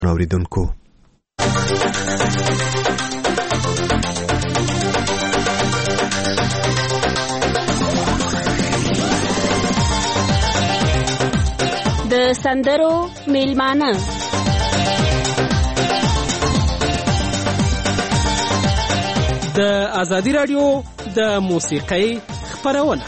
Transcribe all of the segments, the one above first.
اوریدونکو د سندرو میلمانه د ازادي رادیو د موسیقۍ خپرونه.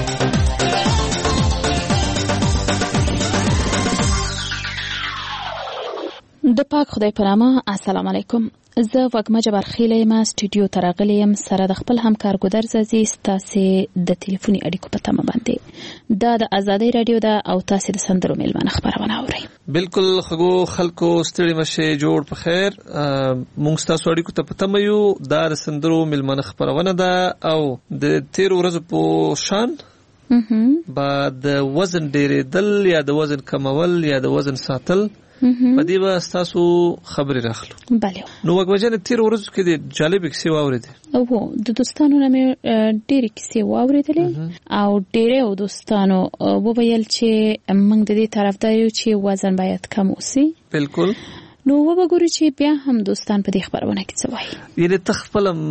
د پاک خدای په نامه. السلام علیکم. زه وګمه جبر خیله یم، سټوډیو ته راغلی یم سره د خپل همکار ګودر زازي ستاسې د ټلیفوني اړیکو په تمه باندې. دا د ازادي رادیو ده او تاسې د سندرو میلمانه خپرونه اورئ. بالکل خګو خلکو ستړي مشه جوړ په خیر. مونږ ستاسو اړیکو ته په تمه یو. دا د سندرو میلمانه خپرونه ده او د 13 ورځو په شان بعد وزن ډیرېدل یا د وزن کمول یا د وزن ساتل په دې به تاسو خبرې راخلو. بله. نو وګورئ 13 ورځو کې د جالب کیسې واورېدې. او د دوستانو نه مې ډېرې کیسې واورېدلې او ډېرې دوستانو وویل چې موږ د دې طرفدار یو چې وزن باید کم وسی. بالکل. نو وګورئ چې بیا هم دوستان په دې خبرونه کې څه وایي. یعنی تخپلم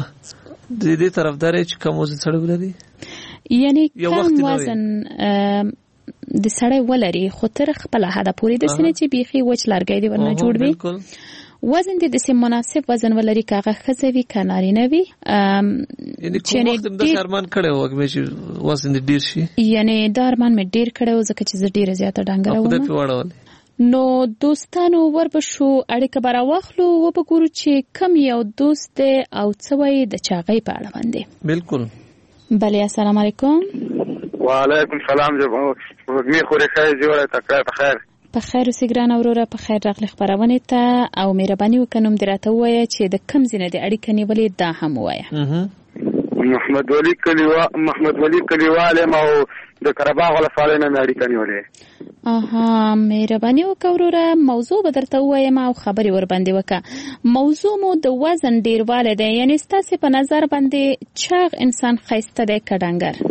د دې طرفدار چې کم وزن سره ولري، یعنی کم وزن د سړی ولري خو تر خپل هدف پورې د سینې چې بیخي وچ لارګي دی ورنه جوړ وي. وزن د سیم مناسب وزن ولري کاغه خزوي کنارینه وي. یعنی کوم وخت د شرمان کړه وګمې چې وزن ډیر شي. یعنی دارمان مې ډیر کړه ځکه چې زه ډیره زیاته ډنګره وم. په دې وړول نو دوستانو وربشو اړیکه برا واخلو و به ګورو چې کم یو دوست او څوي د چاغې په اړه باندې. بالکل. بله. السلام علیکم. وعلیکم سلام. می خوري خیر جوړه تکړه په خیر. په خیر اوسې ګران اوروره. په خیر راغلی خبرونه ته او مهرباني وکړم دراته وایي چې د کم زینه د اړیکې نیولې دا هم وایي. محمد ولی کلیوال او د قرباغ ولسوالۍ نه اړیکې نیولې. اها مهرباني وکړه اوروره. موضوع به درته وایم او خبرې ور باندې وکړه. موضوع مو د وزن ډیرواله ده. یعنی ستاسو په نظر باندې چاغ انسان خیسته دی کډنګر؟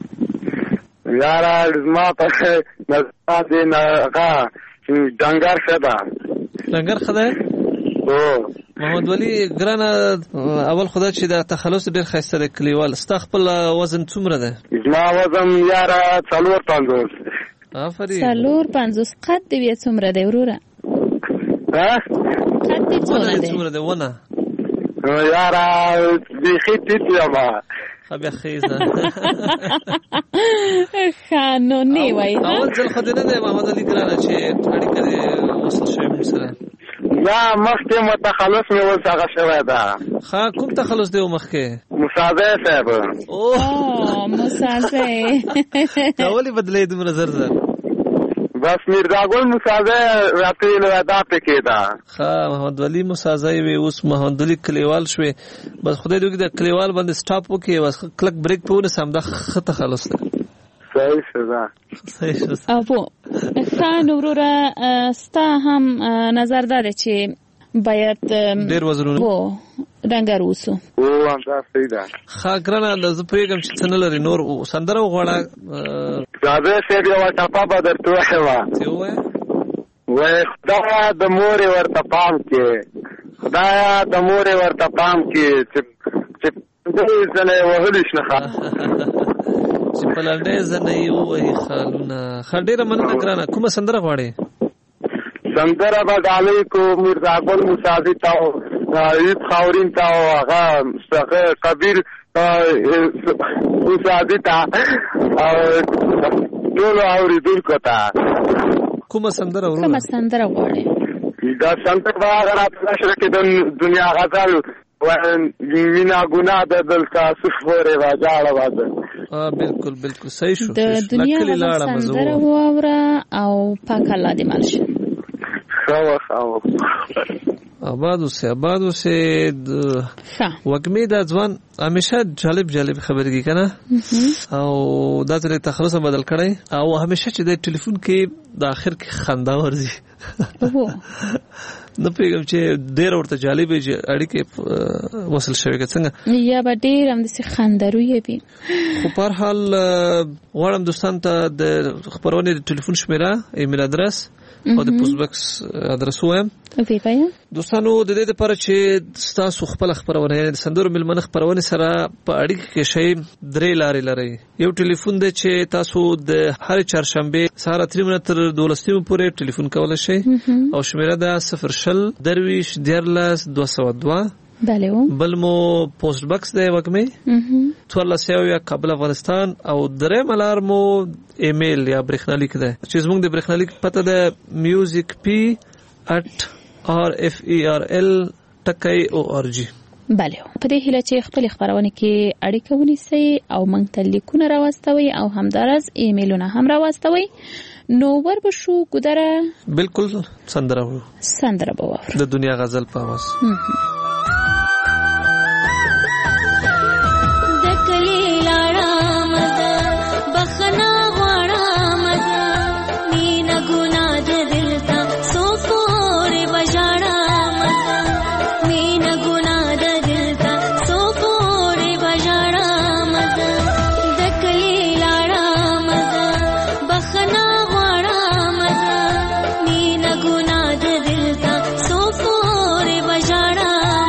یارا زما په نظر دې نه ډنګر شدا. ډنګر خدای او محمد ولی ګرانه اول خدای چې د تخلص ډیر خسته د کلیوال استخپل وزن څومره ده؟ زما وزن یارا 450. آفرین. 450 قد دی څومره دی وروره؟ قد دی څومره دی ونه؟ یارا بیخي ټیټ یم. بیا خیزه خانو نی وای. اول ځل خدای نه محمد علي ګرانه چې اړیکه دې وصل شوی موږ سره. یا مخکې متخلص مې وساغه شوی دا. ها کوم تخلص دی مخکې؟ مساعده صاحب. او مساعده اولی بدلې دومره زر زر. بس میرزا ګل مساعده راته ودا پکې دا. ها محمد ولی مساعده وي. اوس محمد علي کلیوال شوی. بس خدای دې د کلیوال باندې سټاپ وکي. بس کلک بریک په ونه سم دا خطه خلاص ده. صحیح شدا. صحیح شدا. ابو خان وروره ستا هم نظر داره چې باید ډیر وزنونه وو ډنګر وسو. او دا صحیح ده. خاګرانه زه پوهیږم چې څنګه لري نور سندره وغواړه. زاده سه دی وا ټاپا به درته وایم. څه وای؟ وای خدای د مور ورته پام کې. خدای د مور ورته پام کې چې دې ځنه وهلش نه ښه. چې په لړډې ځنه یو وای خالونه. خډيره مننه ګرانه. کومه سندره غواړي؟ سندره به غالي کو میرزا ګل مساعدي تاو ایب خاورین تاو هغه څخه کبیر مساعدي تا او ټول اوریدونکو ته کومه سندره ورو؟ کومه سندره غواړي؟ دا سندره به هغه راځي چې د دنیا غزل وینا ګناه د دل تاسف وره واجاړه واده. بالکل بالکل صحیح شو. د دنیا غزل سندره واوره او پاک الله دې مال شي. آباد اوسه وګمې د ځوان همیشه جالب خبرې کی کنه او دا ته تخلص بدل کړي او همیشه چې د ټلیفون کې د اخر کې خندا ورزي نو پیغام چې ډېر ورته جالب اړیکې وصل شوی څنګه یا به ډېر هم د خندروي وي خو په هر حال غواړم دوستان ته د خبرونه د ټلیفون شمیره ایمیل ادرس او د پوسټ باکس ادرس وایم وی پایا دوستانو د دې لپاره چې تاسو خپل خبرونه د سندرو ملمنه خبرونه سره په اړیکه کې شي درې لارې لري یو ټلیفون دی چې تاسو د هر چهارشنبه سهار 3 تر 12 پورې ټلیفون کولای شئ او شمیره ده 0 درویش 202 بله بل مو پوسټ باکس دی وګمه تورلا سیو یا کابل افغانستان او درې ملار مو ایمیل یا برېښنالیک دی چې زموږ د برېښنالیک پته ده musicp@rferl.org بله په دې هیله چې خپل خبرونه کې اړیکه ونیسئ او موږ ته لیکونه راوستوي او همدارس ایمیلونه هم راوستوي نو وربشو ګدره بالکل سندره به د دنیا غزل په आवाज بجاڑا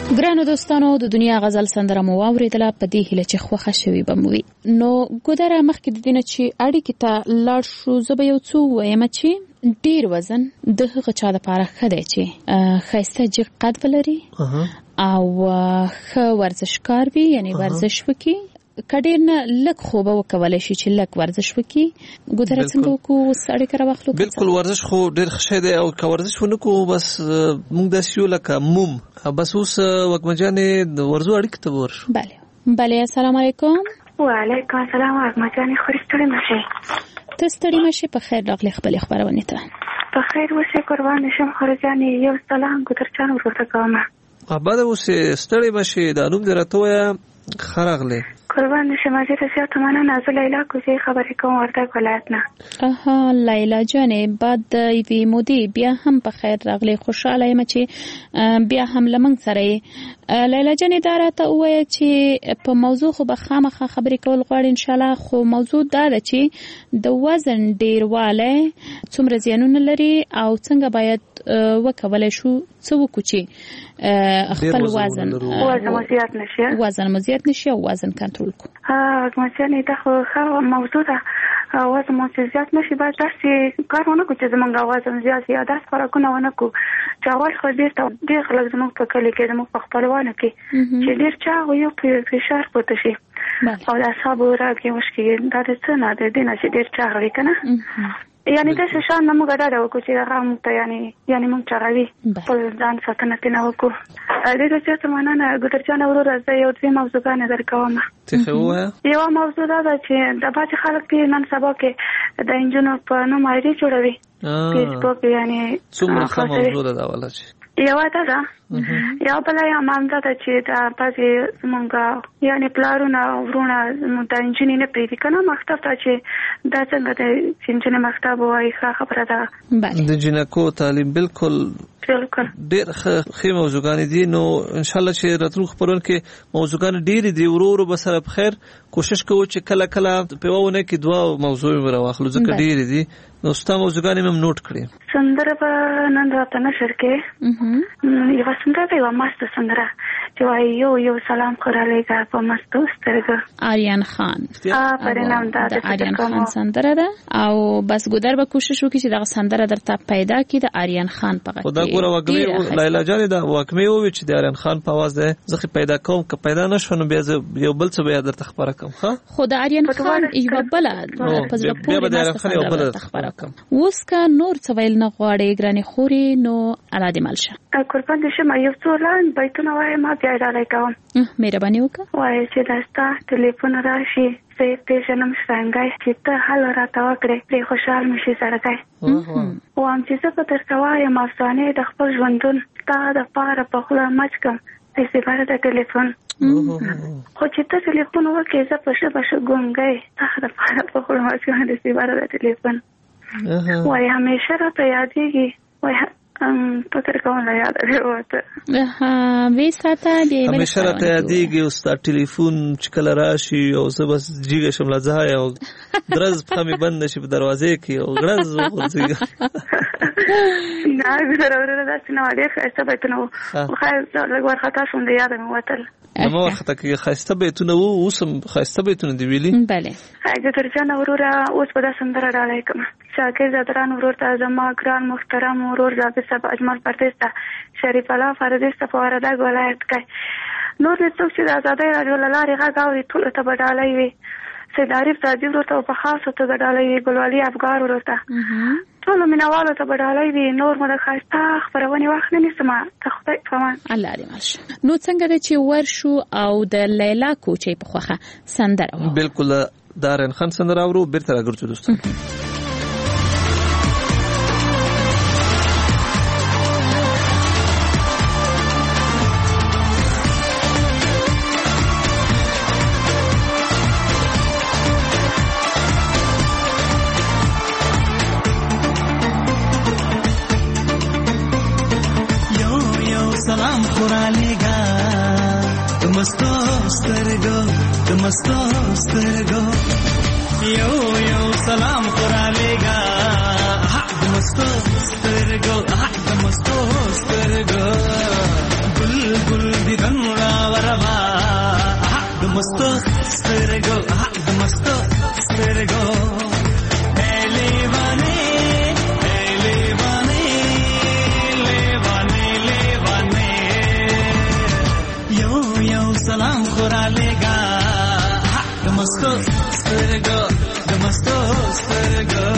ګرانو دوستانو د دنیا غزل سندره مو واوریدله په دې هیله چې خوښه شوي به مو وي. نو ګودره مخکې د دې نه چې اړیکې ته لاړ شو زه به یو څه ووایم چې ډیر وزن د هغه چا لپاره ښه دی چې ښایسته جګ قد ولري او ښه ورزشکار وي، یعنی ورزش وکړي. کډیر نه لک خو به وکولای شي چې لک ورزش وکړي. ګودره څنګه وکړو اړیکه راواخلو؟ بالکل ورزش خو ډیر ښه دی او که ورزش ونکو بس موږ داسې یو لکه موم. بس اوس وګمجانې د ورزو اړیکې ته ورشو. بله السلام علیکم. وعلیکم السلام وګمجانې، خوري ستړي مشي. ته ستړي مشي، په خیر راغلی خپلې خپرونې ته. په خیر اوسې قربان شم خورجانې. یو سلام ګودرجان ورته کوم. اباده اوسې ستړي مشي، دا نوم دې راته وایه. ښه راغلی قربان شم. زه زیاته مننه. زه لیلا کوزې خبرې کوم وردګ ولایت نه. لیلا جانې، بعد د یوې مودې بیا هم په خیر راغلی. خوشحاله یم چې بیا هم له موږ سره یې. لیلا جانې دا راته ووایه چې په موضوع خو به خامخا خبرې کول غواړي انشاءالله، خو موضوع دا ده چې د وزن ډیروالی څومره زیانونه لري او څنګه باید وکولای شو څه وکړو چې خپل وزن مو زیات نشي او وزن کنټرول کړو. وګمجانې دا خو ښه موضوع ده. وزن مو زیات نشي، باید داسې کار ونه کړو چې زموږ وزن زیات یا داسې خوراکونه ونه کړو چې اول خو ډېر خلک زموږ په کلي کې زموږ په خپلوانو کې چې ډېر چاغ یو فشار پورته شي او د اعصابو راګي مشکل دا د څه نه د دې نه چې ډېر چاغ وي که نه. یعنی داسې شان نه موږ ډاډه وکړو چې هغه موږ ته یعنی موږ چاغوي، خپل ځان ساتنه ترېنه وکړو. ډېره زیاته مننه ګودرجانه. وروره زه یو دوې موضوعګانې درکوم. یوه موضوع دا ده چې د بعضې خلک دي نن سبا کې د نجونو په نوم آیډي جوړوي فیسبوک. یعنی څومره ښه موضوع ده دا والا چې یوه دا ده. یو بله یو مامده ده چې دا بعضې زمونږ یعنې پلارونه او ورونه زمونږ د نجونې نه پرېږدي که نه مکتب ته چې دا څنګه دی چې نجونې مکتب ووایي. ښه خبره ده د جنکو تعلیم. بالکل ډېر ښې موضوعګانې دي. نو انشاءالله چې راتلونکو خپرونو کې موضوعګانې ډېرې دي. ورو ورو به سره په خیر کوشش کوو چې کله کله په یوه اونۍ کې دوه موضوع به راواخلو ځکه ډېرې دي. نو ستا موضوعګانې مې هم نوټ کړې. سندره به نن راته نشر کې یوه سندره ده، یوه مسته سندره چې وایي یو سلام خو رالیږه په مستو سترګو. آریان خان د آریان خان سندره ده او بس ګودر به کوشش وکړي چې دغه سندره درته پیدا کړي د آریان خان په غږ کې. ګوره وګمې لیلا جانې دا وګمې ووي چې د آریان خان په आवाज ده زه پیدا کوم، که پیدا نشو نو بیا یو بل څه بیا درته خبره کوم. ښه خو د آریان خان یوه بله په زړه پورې مسته سندره درته خبره کوم. اوس که نور څه ویل نه غواړې ګرانې خورې نو الله دې مل شه. قربان دې شم. یو څو لاندې بیتونه وایم ما بیا ډالۍ کوم. مهرباني وکړه. وایي چې دا ستا ټلیفون راشي زه یې پېژنم شرنګی چې ته حل راته وکړې پرې خوشحال مې شي زړګی. وایم چې زه به درته وایم افسانې د خپل ژوندون ستا دپاره په خوله مچ کړم د سپاره د ټلیفون. خو چې ته ټلیفون وکړې زه په ښه ګونګی ستا دپاره په خوله مچ کړم د سپاره د ټلیفون. وایي همیشه راته یادېږي. وایي فکر کوم لا یاد راوته. وی ساته دی همیشه راته یادېږي او ستا ټلیفون چې کله راشي او زه بس جیږه شم له ځایه او درز پښه مې بند نشي په دروازې کې او غړز وغورځېږي. نه ضرور ده چې نو ډېر ښایسته بیتونه وو. خیر لږ وارخطا شوم د یاده مې وتل. ما وارخطا کې ښایسته بیتونه وو، اوس هم ښایسته بیتونه دي ویلي. بله ګودرجانه وروره اوس به دا سندره ډالۍ کړم. شاکر زادران ورور ته زما ګران محترم ورور ضابط صاحب اجمل پردیس ته شریف الله فردیس ته په وردګ ولایت کې نور دې څوک چې د ازادۍ راډیو له لارې غږ اوري ټولو ته به ډالۍ وي. سید عارف تاجي ورور ته په خاصو توګه ډالۍ وي. ګلوالي افګار ورور ته ټولو مینوالو ته به ډالۍ وي. نور مو د ښایسته خپرونې وخت نه نیسم. ته خدای په امان. الله دې مل شه. نو څنګه ده چې ورشو او د لیلا کوچۍ په خوښه سندره وو. بالکل د آریان خان سندره اورو بیرته راګرځو دوستان. سلام خورالیگا تمستو سترگو یو سلام خورالیگا تمستو سترگو ګل ګل دیدن راوروا د مستو سترګو د مستو سترګو سلام خورا لگا دمستو سترگو دمستو سترگو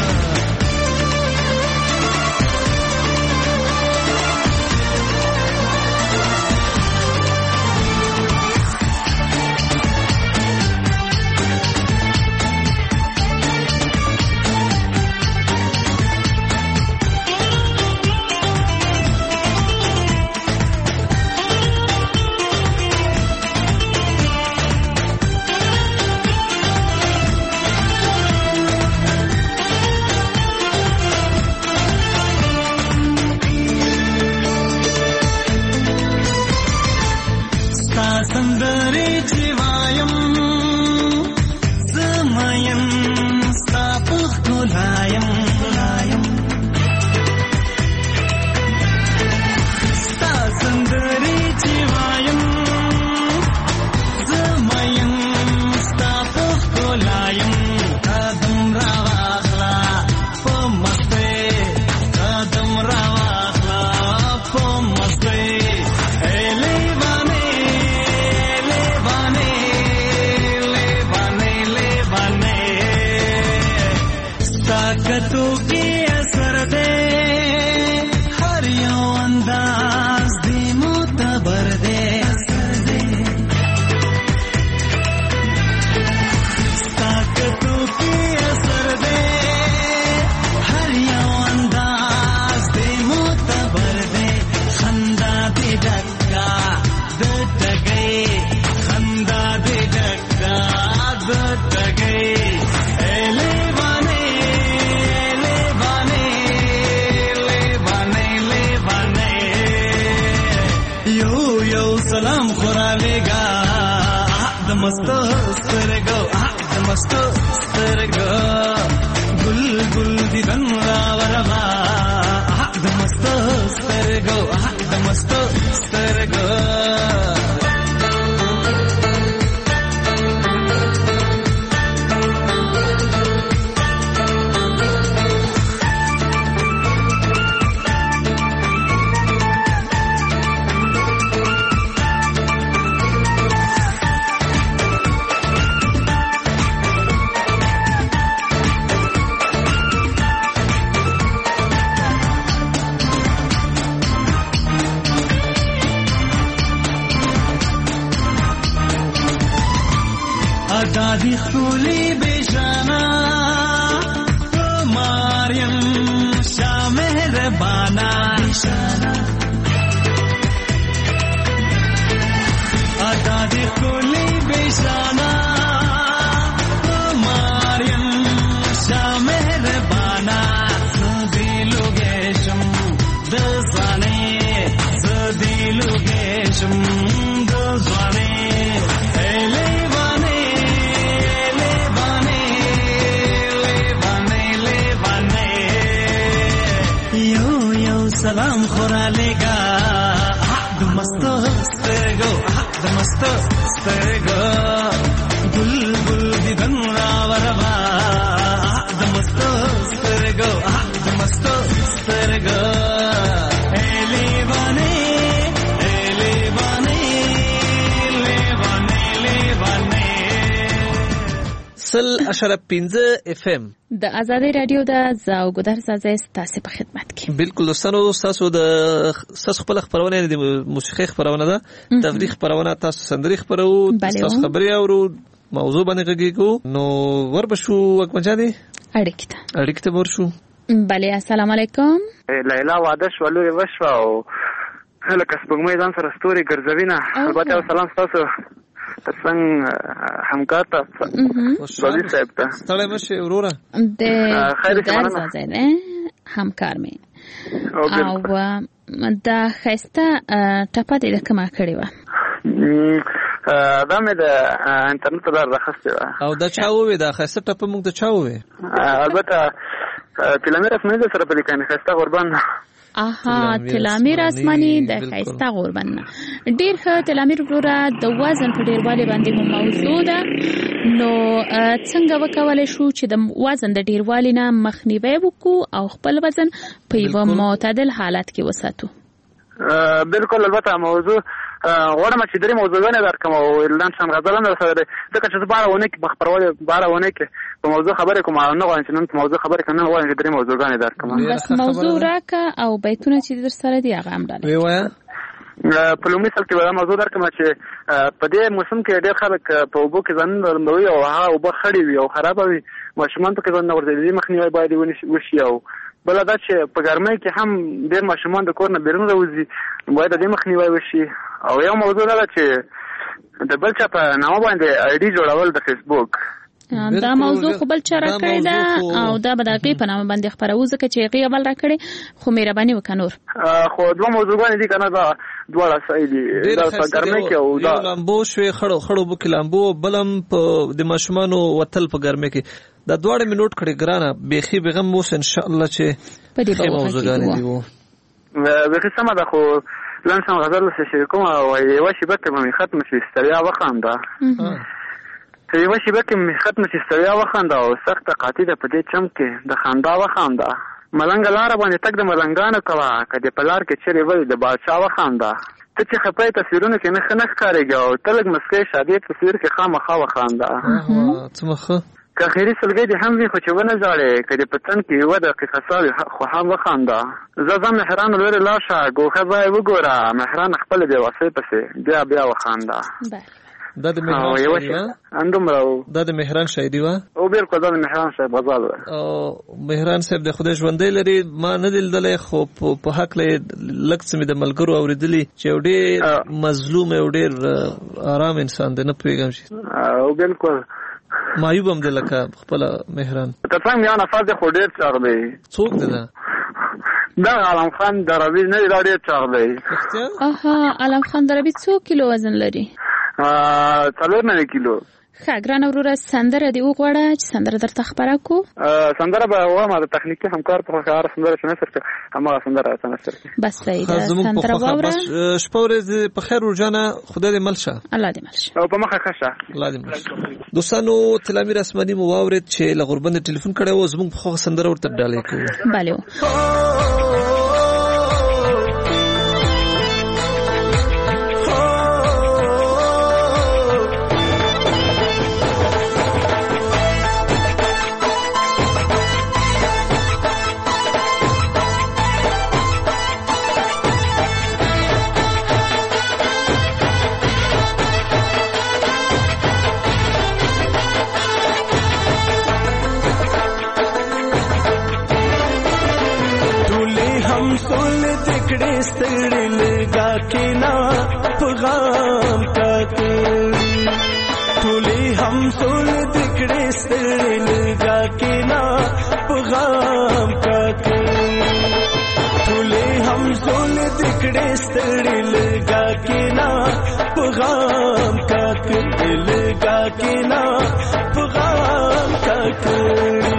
दादी खुली बेजाना मारियम शाह मेहरबाना दादी खुली बेजाना मारियम शाह मेहरबाना दिलु गेशम दजाने दिलु गेशम दजाने سلام خورا لگا دمستو سترگو دمستو سترگو گل گل دیدن راوروا دمستو سترگو دمستو سترگو لیوانه لیوانه لیوانه لیوانه سل اشرف 15 FM د آزادی رادیو د زاوګدر سازه ستاسو په خدمت کې بالکل دوستانو تاسو د خپل خبرونه د موسیقي خبرونه ده تفریح خبرونه تاسو سندري خبرو تاسو خبري اورو موضوع باندې غږیږو نو وربشو وکمنځاني اړیکته ورشو بله السلام علیکم لیلا واده شولو وشو او لکه سپوږمۍ ځان سره ستوري ګرځوینه البته سلام تاسو څنګه همکار ته صدیق صاحب ته ستړی مشه وروره د خیر ځای نه همکار مې او دا خسته ټپه دې کومه کړې و دا مې د انټرنیټ لپاره راخسته او دا چا وې دا خسته ټپه موږ ته چا وې البته فلمي رسمي سره په لیکنه خسته قربان تلامیر آسماني د ښایسته غوربند نه. ډېر ښه تلامیر وروره، د وزن په ډېروالي باندې مو موضوع ده. نو څنګه وکولای شو چې د وزن د ډېروالي نه مخنیوی وکړو او خپل وزن په یوه معتدل حالت کې وساتو؟ بالکل، البته موضوع غواړم چې درې موضوعونه درکړم او اعلان شم غزلم سره ده، ځکه چې بار ونه کې بخبرواله بار ونه کې په موضوع خبرې کوم، نه غواړم چې نن په موضوع خبرې کوم، نه غواړم چې درې موضوعونه درکړم. بس موضوع راکا او بیتونه چې در سره دي هغه هم ډاله. ویوایا په لومړي سل کې به موضوع درکړم چې په دې موسم کې ډېر خلک په اوبو کې ځان لمبوي او هغه اوبه خړې وي او خرابه وي، ماشومان په کې ځان ورځي مخنیوي باید وشي. او بل دا چې په ګرمۍ کې هم ډېر ماشومان د کور نه بیرون راوځي، باید د مخنیوي وشي. او یو موضوع دا چې د بل چا په نامه باندې آی ډي جوړول د فیسبوک، دا موضوع خو بل چا راکړې ده او دا به د هغې په نامه باندې خپروو، ځکه چې هغې اول راکړې، خو مهرباني وکړه نور. خو دوه موضوعګانې دي که نه، دا دواړه صحیح دي. دا په ګرمۍ کې او دا لامبو شوې، خړو اوبو کې لامبو، بل هم د ماشومانو وتل په ګرمۍ کې. دا دواړه مې نوټ کړې ګرانه، بیخي بېغم اوس انشاءالله چې ښې موضوعګانې دي. بیخي سمه ده، خو لن شم غزل شریک کوم او یوه شېبه کې به مې ختمه شي ستړیا وخانده. یوه شېبه کې مې ختمه شي ستړیا وخانده او سخته قاطي ده په دې چم کې د خندا وخانده. ملنګه لاره باندې تګ د ملنګانو کوه، که دې په لار کې چیرې وی د بادشاه وخانده. ته چې خپه تصویرونو کې نه ښکارېږي او ته لږ مسکی شادي تصویر کې خامخا وخانده. څومره ښه که خیري سلګۍ دې هم وي خو چې ونه ژاړې، که دې په تن کې یوه دقیقه سا وي خو هم وخانده. زه ځم مهران لورې لاړ شه، ګوښه ځای وګوره، مهران خپلې بې وسۍ پسې بیا وخانده. دا د مهران شاعري وه؟ همدومره و. دا د مهران شاعري وه؟ او بالکل دا د مهران صاحب غزل وه. او مهران صاحب د خدای ژوندی لري، ما نه دی لیدلی، خو په هکله یې لږ څه مې د ملګرو اورېدلي چې یو ډېر مظلوم یو ډېر ارام انسان دی، نه پوهېږم چې او بالکل معیوب هم دی لکه خپله مهران. تر څنګ یو نفر دی خو ډېر چاغ دی. څوک دی دا؟ دا علم خان دربي نه دی، دا ډېر چاغ دی. علم خان دربي څو کیلو وزن لري؟ 4 کیلو. ښه ګرانه وروره، سندره دې وغواړه چې سندره درته خپره کړو. سندره به وایم د تخنیکي همکار په خوښه هره سندره چې نثر کړي هماغه سندره نثر کړي. بس صحیح ده، سندره واوره. شپه ورځ په خیر ورجانه، خدای دې مل شه. الله دې مل شه او په مخه ښه شه. الله دې مل شه. دوستانو تلامیر اسماني مو واورېد چې له غوربند ټلیفون کړی و، زموږ په خوښه سندره ورته ډالۍ کوو. بله ستړي لګا کې نا پیغام کا کړي، ټولې هم سول دکړې ستړي لګا کې نا پیغام کا کړي، ټولې هم سول دکړې ستړي لګا کې نا پیغام کا کړي، لګا کې نا پیغام کا کړي.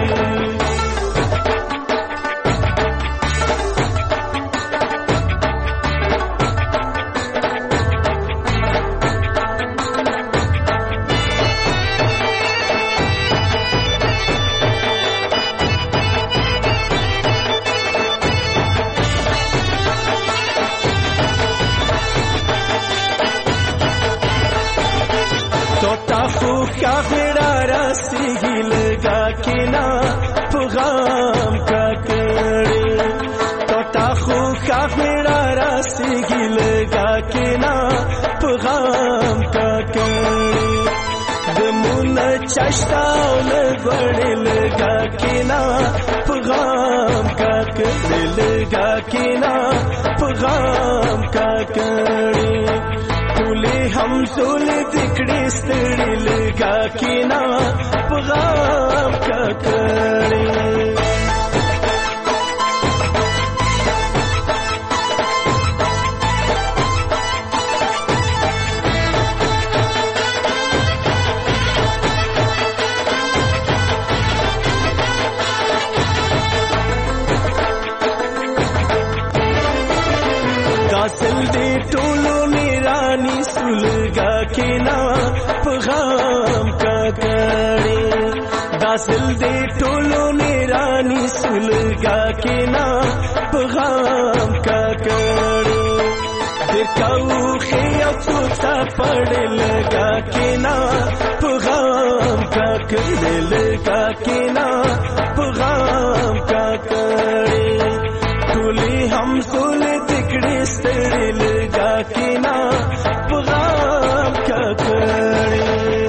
پیغام کا کړي توتا خو خاخړه راستګي لګا کې نا پیغام کا کړي د مون چاشتا لګړې لګا کې نا پیغام کا کړي لګا کې نا پیغام کا کړي ټولې هم زول دکړې ستړي لګا کې نا پیغام کا کړي. سولګه کینا پیغام کاکړې داسل دې ټولو نيراني سولګه کینا پیغام کاکړې دکاو خیا څوڅا پړلګه کینا پیغام کاکړې لګه کینا پیغام کاکړې ټولې هم سول دکړې ستړې لګه کینا پیغام کاکړې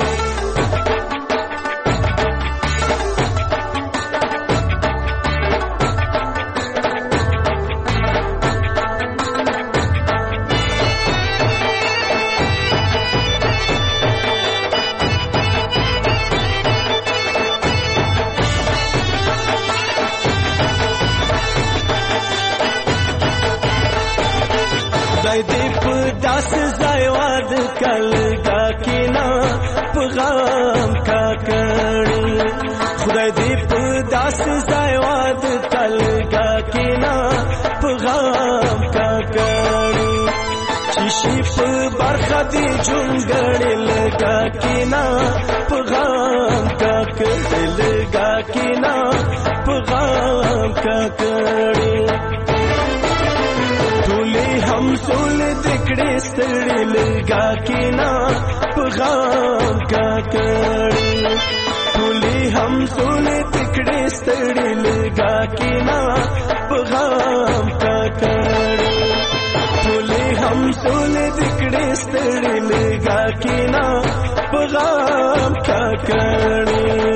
دې په داس ځای واد کلګه کینا پیغام کاکړې خدای دې په داس ځای واد کلګه کینا پیغام کاکړې شي په برخه دې جونګړې لګه کینا پیغام کاکړې لګه کینا پیغام کاکړې हम सोल दिकड़े स्तड़ी लगा किना पैगाम काकड़े टोली हम सोल दिकड़े स्तड़ी लगा किना पैगाम काकड़े टोली हम सोल दिकड़े स्तड़ी लगा किना पैगाम काकड़े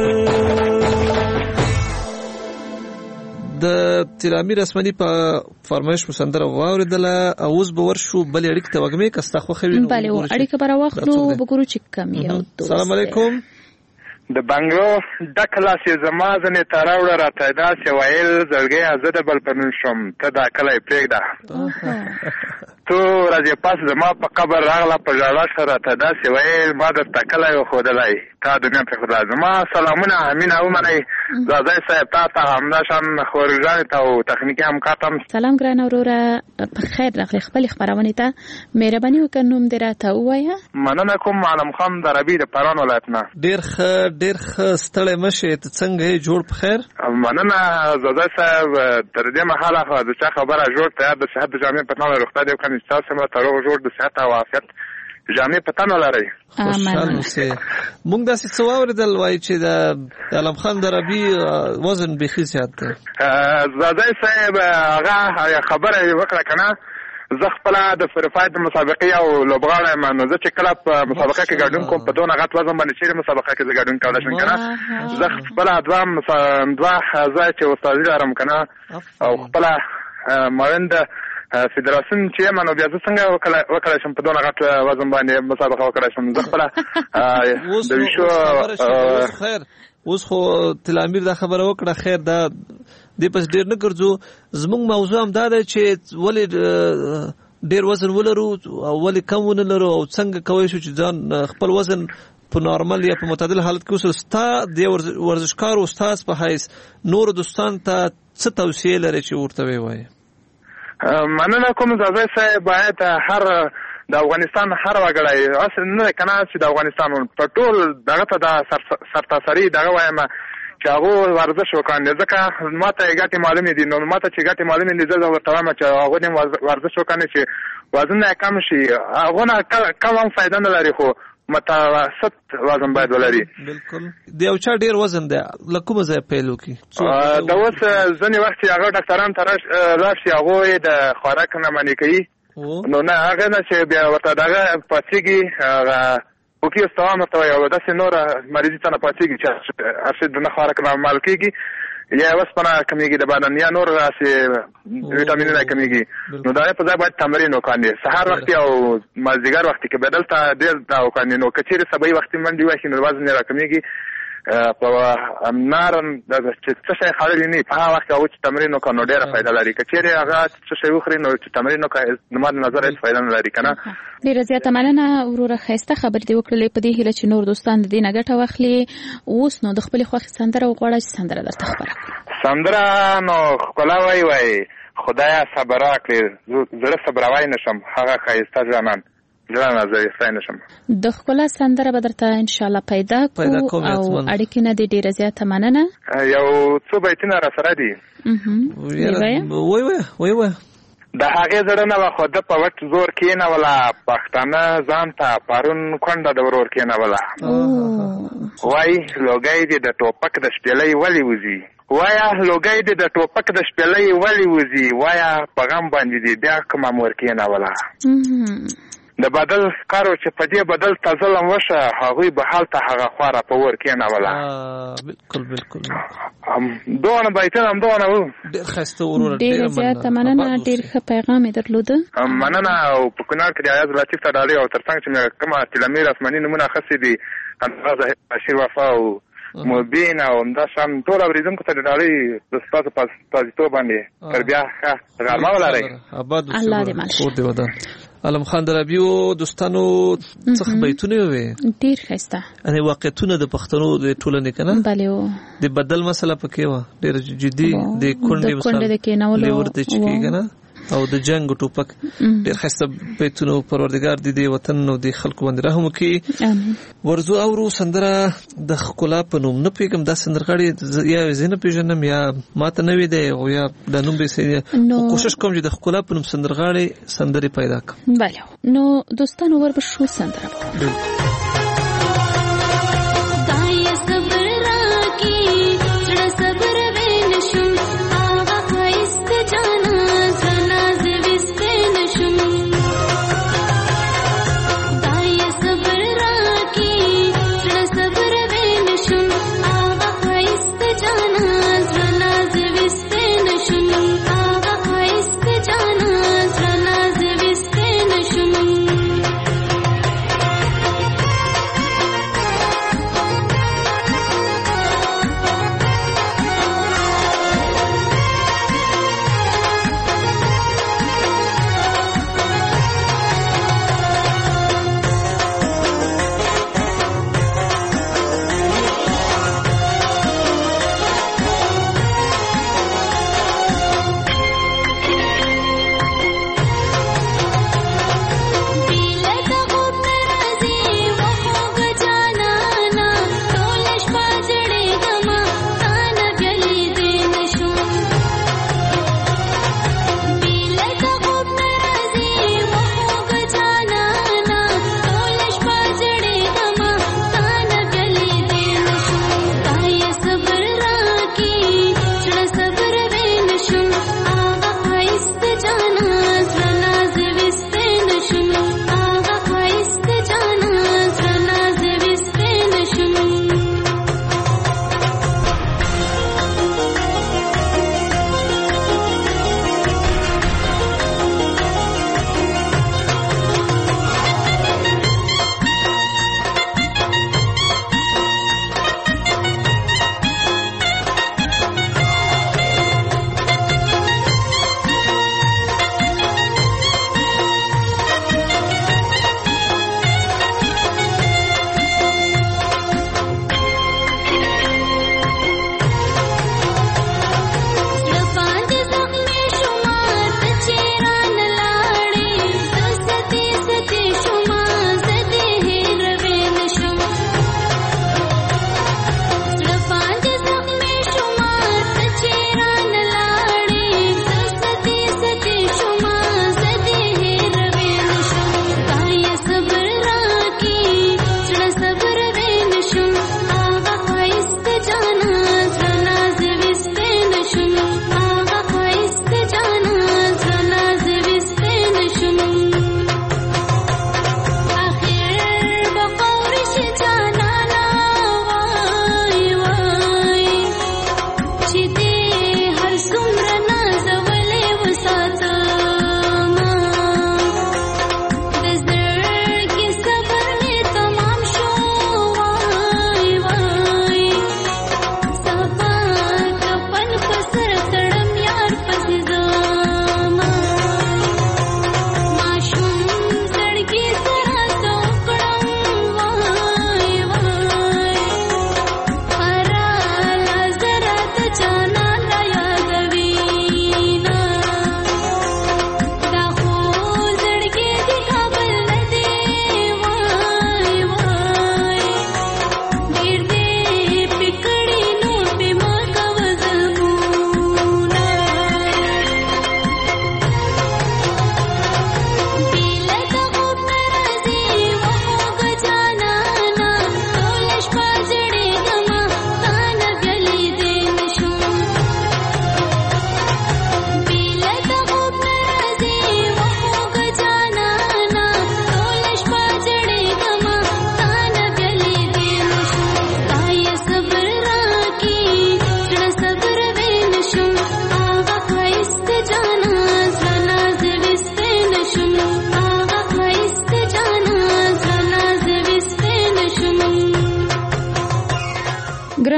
د تیرامیر اسمنی په فرمایش مسندره واوریدله اوس به ورشو بل اړیکه ته وګمې کستا خو خوي نو بله اړیکه برا وختو وګورو چې کم یو السلام علیکم د بنګلو د کلاسې زمازنه تراوړه راته دا سی وایل زړګي ازده بل پنن شم ته دا کله پرېږده تو راځي پاس زما په قبر راغله په ژړا سره ته دا سی وایل ما د تکله یو خدای تا دنیا په خدای زما سلامونه امین او منی زادای صاحب تا همدا شان خورجان ته او تخنیکی هم کاتم سلام ګران اوروره په خیر راغلی خپل خبرونه ته مهرباني وکړم دراته وایا مننه کوم عالم خان د ربی د پران ولایت نه ډیر ستړی مشه ته څنګه جوړ په خیر مننه زادای صاحب تر دې مهاله خو د چا خبره جوړ ته د صحت جامع په نامه روغتیا د کني تاسو سره تر جوړ د صحت او عافیت جامع پتا نه لري خوشاله سي مونږ د څه واوریدل وای چې د علم خان دربي وزن به خيسات زادای صاحب هغه خبره وکړه کنه زه خپل د فرفاید مسابقې او لوبغاړی مانو زه چې کله په مسابقه کې ګډون کوم په دونه غټ وزن باندې چې مسابقه کې ګډون کولای شم کنه زه خپل دوه ځای چې استاد لرم کنه او خپل ماوند فدراسیون چې مانو بیا څنګه وکړای شم په دونه غټ وزن باندې مسابقه وکړای شم زه خپل د وشو خیر اوس خو تلامیر دا خبره وکړه خیر دا دی پس ډیر نه ګرځو زموږ موضوع هم دا ده چې ولې ډیر وزن ولرو او ولې کم ولرو او څنګه کوي شو چې ځان خپل وزن په نارمل یا په معتدل حالت کې وسل ستا د ورزشکار او استاد په حیث نور دوستان ته څه توصیه لري چې ورته وایي مننه کوم زاویه صاحب باید هر د افغانستان هر وګړی اصل نه کنه چې د افغانستان په ټول دغه ته د سرتاسري دغه وایم چې هغه ورزش وکړي ځکه ماته ګټه معلومه دي نو ماته چې ګټه معلومه دي زه ورته وایم چې هغه دې ورزش وکړي چې وزن یې کم شي هغه نه کم فائدہ نه لري خو متوسط وزن باید ولري بالکل دی او چا ډیر وزن دی لکه مزه پیلو کی دا اوس ځنی وخت هغه ډاکټران ترش راشي هغه د خوراک نه معنی کوي نو نه هغه نه چې بیا ورته دغه پاتېږي او کې استوام ته یو داسې نور مریض ته نه پاتېږي چې ارشد نه خوراک نه عمل کیږي یا وسپنه کمیږي د بدن یا نور راسي ویټامینونه کمیږي نو دا په ځای باید تمرین وکړي سحر وخت او مازدیګر وخت کې بدل ته ډیر دا وکړي نو کچېره سبای وخت منډي وایي نو وزن را کمیږي په نارن د څه شي خالي نه په هغه وخت او چې تمرین وکړو ډیره فائدہ لري کچېره هغه څه شي وخوري نو چې تمرین وکړي نو ماده نظر هیڅ فائدہ نه لري کنه ډیره زیاته مننه وروره خسته خبر دی وکړلې په دې هیله چې نور دوستان د دې نګټه واخلي اوس نو د خپل خوښ سندره وغواړي چې سندره درته خبره سندره نو خلا وای خدایا صبر راکړي زړه صبر وای نشم هغه خایسته ځانان زړه نازوي ستای نشم د ښکلا سندره به درته ان شاء الله پیدا کو او اړیکې نه دي ډیره زیاته مننه. یو څو بیتونه را سره دي. وای د هغې زړه نه به خو ده په وټ زور کېنوله، پښتانه ځان ته پرون کونډه د ورور کېنوله. وایي لوګی دې د ټوپک د شپېلۍ ولې وځي، وایه لوګی دې د ټوپک د شپېلۍ ولې وځي، وایه په غم باندې دې بیا کومه مور کېنوله. د بدل کارو چې په دې بدل ته ظلم وشه، هغوی به هلته هغه خواره په ور کېنوله. بالکل دونه بیتونه همدغه وو. ډېر ښایسته وروره، ډېره زیاته مننه، ډېر ښه پیغام یې درلوده. مننه. او په کونړ کې د ایاز لطیف ته ډالۍ او تر څنګ چې مې کومه تلمیر اسماني نومونه اخیستي دي، همدغه بشیر وفا او مبین او همدا شان ټول اورېدونکو ته د ډالۍ د ستاسو په استازیتوب باندې تر بیا ښه غرمه ولرئ. الله دې مل شي. علم خان درابیو دوستانو څخه بیتونه وي ډیر ښایسته، ان واقعیتونه د پښتنو د ټولنې کنه بله د بدل مسله پکې و ډیر جدي د کونډې د کېنولو ورته چکی کنه او د جنگ ټوپک. ډیر ښایسته بیتونه. پروردګار دې د وطن او د خلکو باندې رحم وکړي. ورزو اورو سندره د ښکلا په نوم نه پیګم دا سندرغاړي یا زینه پیژنم یا ماته نه وي دی او یا د نوم به سي کوشش کوم چې د ښکلا په نوم سندرغاړي سندري پیدا کړم. بله نو دوستانو ور به شو سندره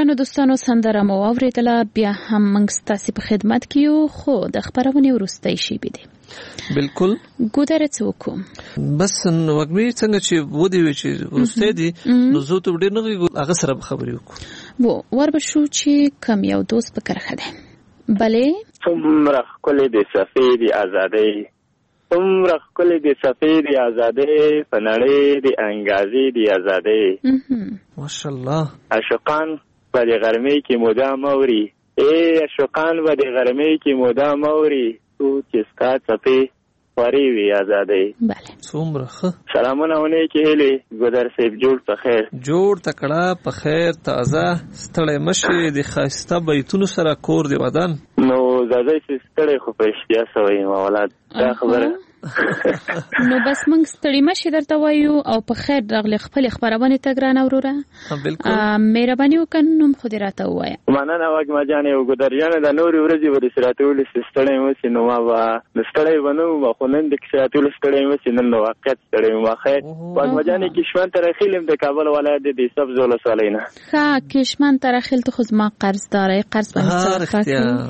ګرانو دوستانو سندره مو اوریدله، بیا هم موږ ستاسو په خدمت کې یو، خو د خبرونې وروستۍ شیبې دي. بالکل ګودره څه وکړو؟ بس وګمې څنګه چې ودی وی چې وروستۍ دي نو زه ته ډېر نه هغه سره خبرې وکړو. وربه شو چې کم یو دوست په کرخه ده. بلې څومره ښکلې د صفې د ازادۍ، څومره ښکلې د صفې د ازادۍ، په نړۍ د انګازې د ازادۍ. ماشاءالله. عاشقان په د غرمې کې مدام اوري، عاشقان په د غرمې کې مدام اوري، تو چې ستا صفې خوري وي ازادۍ. بله څومره ښه. سلامونه ونې کې هلې ګودر صاحب، جوړ په خیر، جوړ تکړه په خیر، تازه ستړی مشي د ښایسته بیتونو سره کور دی ودان. نو زادۍ چې ستړی خو په اشتیا سوی ما ولاد دا خبره. نو بس موږ ستړي مشي درته وایو او په خیر راغلی خپل خبرونه ته ګران اوروره. بالکل مهرباني وکړئ نوم خو دې راته ووایه. مننه وګما جانې او ګودریانه د نورې ورځې ورې سراتول ستړی مې نو ما با ستړی ونو ما خو نن د سراتول ستړی مې نن نو واقعیت ستړی ما خیر وګما جانې کشمن تر خیلم د کابل ولایت د سبز ولسوالینا. ښه کشمن تر خیل ته خو زما قرض داري، قرض باندې څه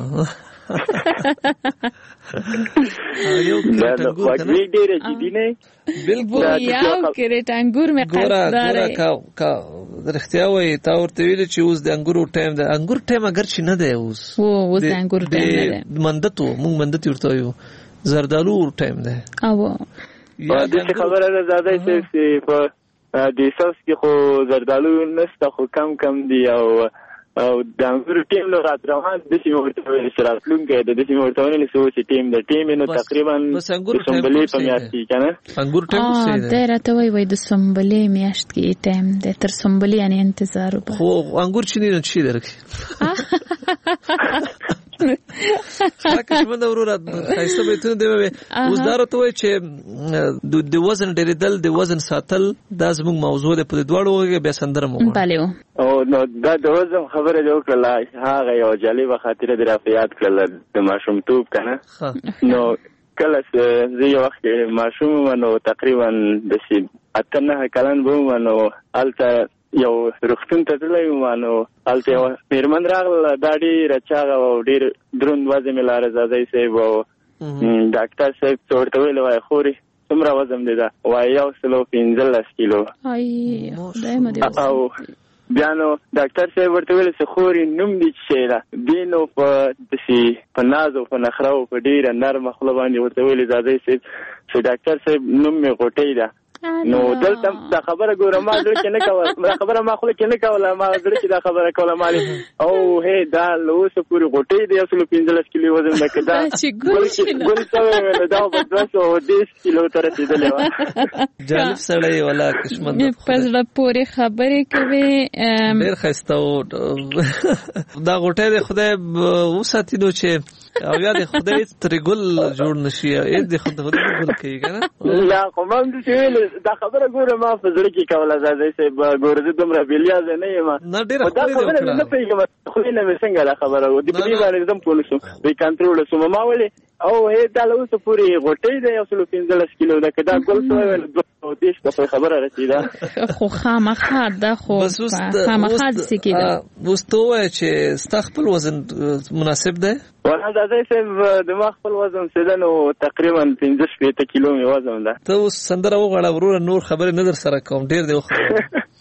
وګړي ډېر جدي نه. بالکل یو کرېټ انګور مې قرض داري. رښتیا وایي تا ورته ویل چې اوس د انګورو ټایم ده. انګور ټایم اگر چې نه دی اوس اوس د انګور ټایم نه دی. مندتو موږ مندتي ورته وایو، زردالو ټایم ده. او د خبره ده زاده چې په د ساس کې خو زردالو نشته، خو کم دی او د انګورو ټیم نو راتروان د سیمه ورته ویل شرافلون کې د سیمه ورته ویل چې ټیم د ټیم نو تقریبا د سمبلې په میاشت کې کنه انګور ټیم څه دی. دا راته وای د سمبلې میاشت کې ټیم د تر سمبلې یعنی انتظار وکړه. خو انګور چې نه شي درکې کشمن اورو خایسته بیتونه دی وي. اوس دا راته وای چې د وزن ډېرېدل، د وزن ساتل دا زموږ موضوع ده په دواړو کې بیا سندره مو. بله او نو دا د وزن خبره دی وکړه. هغه یو جالبه خاطره در افیاد کړل د ماشومتوب کنه. نو کله چې زه یو وخت ماشوم نو تقریبا د 8 کلن بوم نو الته یو روغتون ته تللی وم نو هلته یو میرمن راغله، دا ډېره چاغه او ډېر دروند وزن مې لاره زادی صاحب او ډاکټر صاحب څه ورته ویل وایي خورې څومره وزن دی؟ دا وایي 115 کیلو. او بیا نو ډاکټر صاحب ورته ویل چې خورې نوم دې څه شی ده؟ دې نو په ناز او په نخره او په ډېره نرمه خوله باندې ورته ویل زادی صاحب چې ډاکټر صاحب نوم مې غوټۍ ده. نو دلته دا خبره ګوره ما زړه کې نه کوله، دا خبره ما خوله کې نه کوله، ما زړه کې دا خبره کوله مالې او هی دا له اوسه پورې غوټۍ د 115 کیلو وزن ده که دا ګل شوی ویل دا به 210 کیلو ته رسېدلی وه. جالب سړی ولا کشمن په زړه پورې خبرې کوي. ډېر ښایسته و. دا غوټۍ د خدای وساتي نو چې او یا د خدای ترې ګل جوړ نشي د خدای ګل کوي که نه. لا خو ما هم داسې ویل دا خبره ګوره ما په زړه کې کوله زادی صاحب ګوره زه دومره بېلیازه نه یم. نه ډېره دا خبره مې نه پوهېږم خولې نه مې څنګه دا خبره و د پدې باندې زه هم پوه نه شوم دوی کنټرول شوم. ما ولې او هی دا له اوسه پورې غوټۍ ده 115 کیلو ده که دا ګل شوی ویل 210 ته خبره رسېده. خو خامخا دا خو خامخا داسې کېده. اوس ته ووایه چې ستا خپل وزن مناسب دی؟ والله زادی صاحب د ما خپل وزن څه ده نو تقریبا 15 کیلو مې وزن ده. ته اوس سندره وغواړه وروره، نور خبرې نه در سره کوم، ډېر دی وخوره.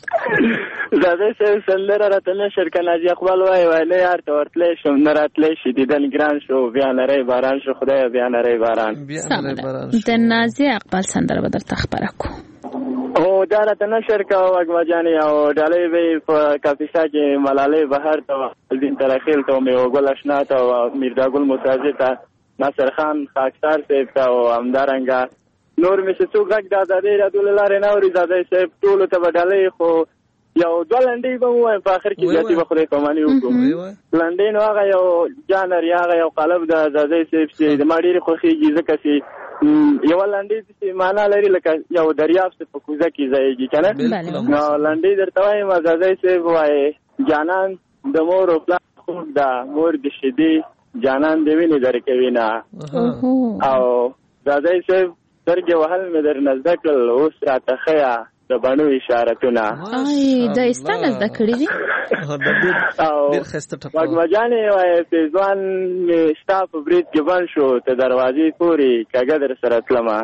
زادی صاحب سندره راته نشر که ناجي اقبال وایي نه یار ته ورتلی شم نه راتلی شي دیدن ګران شو بیا نری باران شو خدای بیا نری باران. د نازي اقبال سندره به درته خبره کو. او دا راته نشر کوه وګما جانې او ډالۍ به یې په کاپیسا کې ملالۍ بهر ته الدین ترخیل ته میوه ګل اشنا ته او میرداګل موسازي ته ناصر خان خاکسار صاحب ته او همدارنګه نور مې چې څوک غږ د ازادۍ راډیو له لارې نه اوري زادی صاحب ټولو ته به ډالۍ خو یو دوه لنډۍ به ووایم په آخر کې زیاتې به خدای پاماني وکړو. لنډۍ نو هغه یو جانر یا هغه یو قالب د ازادۍ صاحب چې د ما ډېرې خوښېږي ځکه چې یوه لنډۍ چې معنا لري لکه یو دریاب چې په کوزه کې ځایږي که نه. نو لنډۍ درته وایم ازادۍ صاحب وایي جانان د مور او پلار خوب ده مور د شیدې جانان د وینې درکوي نه. او ازادۍ صاحب سترګې وهل مې درنه زده کړل اوس راته ښیه د بڼو اشارتونه دا استانه زده کړې دي ډېر ښایسته ټپه وګمجانې وایي پیزوان مې ستا په برید کې بند شو ته دروازې پورې کږه در سره تلمه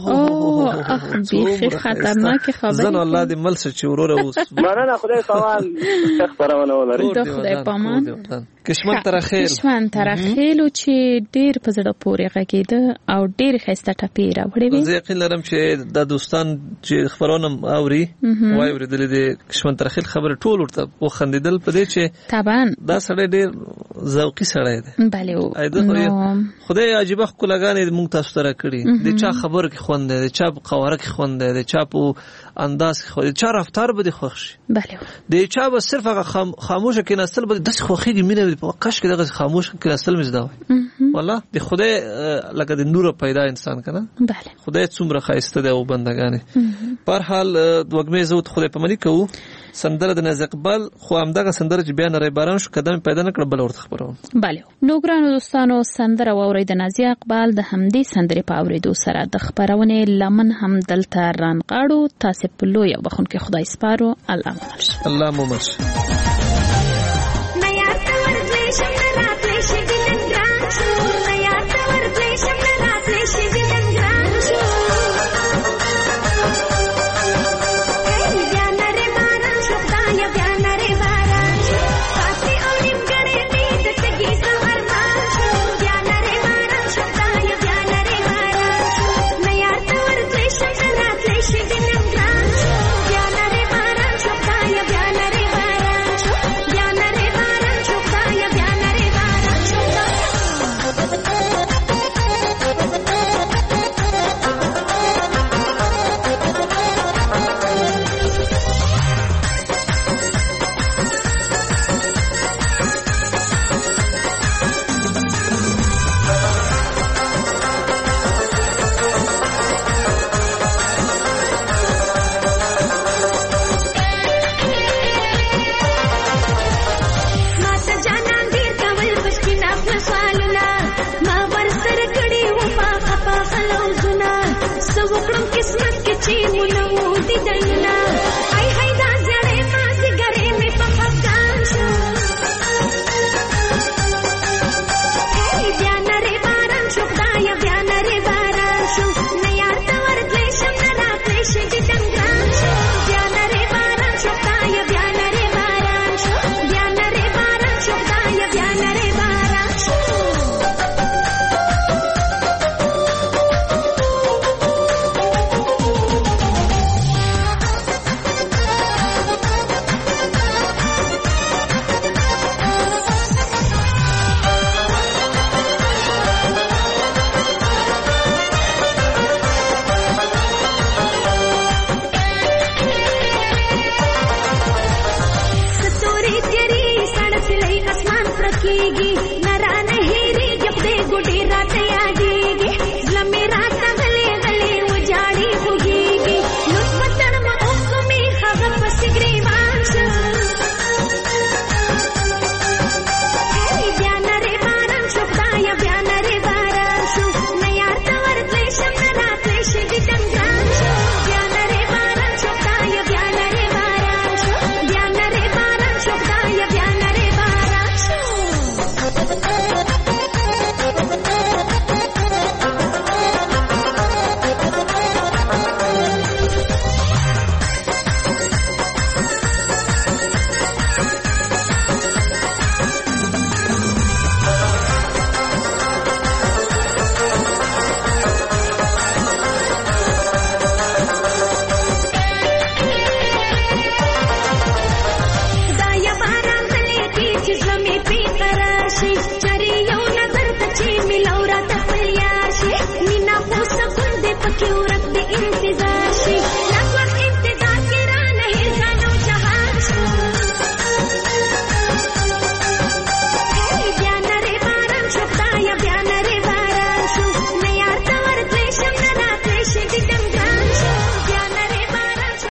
بیخي خطرناکې خبرې زه نو الله دې مل شه چې وروره اوس مننه خدای پامان خپرونه ولري د خدای پامان کشمن ترخیل چې ډېر په زړه پورې غږېده او ډېر ښایسته ټپې یې راوړې وې. زه یقین لرم چې دا دوستان چې خبرونه اوري وایي اورېدلې د کشمن ترخیل خبرې ټول ورته وخندېدل په دې چې طبعا دا سړی ډېر ذوقي سړی دی. بلې خدای عجیبه ښکلاګانې موږ تاسو ته راکړي. د چا خبرو کې خوند دی، د چا په قواره کې خوند دی، د چا په انداز کې خوند دی، د چا رفتار به دې خوښ شي، د چا به صرف هغه خاموشه کېناستل به داسې خوښېږي مینه په کاش کې دغه خاموش کېناستل مې زده وای. والله د خدای لکه د نور پیدا انسان کنه خدای څومره ښایسته دی او بندګانې. په هر حال وګمې زه خدای پاماني کوو سندره د ناز اقبال خو همدغه سندره چې بیا نری باران شو قدم پیدا نه کړ بل ورته خبرو. بله نو ګرانو دوستانو سندره واورئ د نازي اقبال د همدې سندرې په اورېدو سره د خبرونې لمن هم دلته رانغاړو. تاسې په لوی او بخونکي خدای سپارو. الله مو مل شي.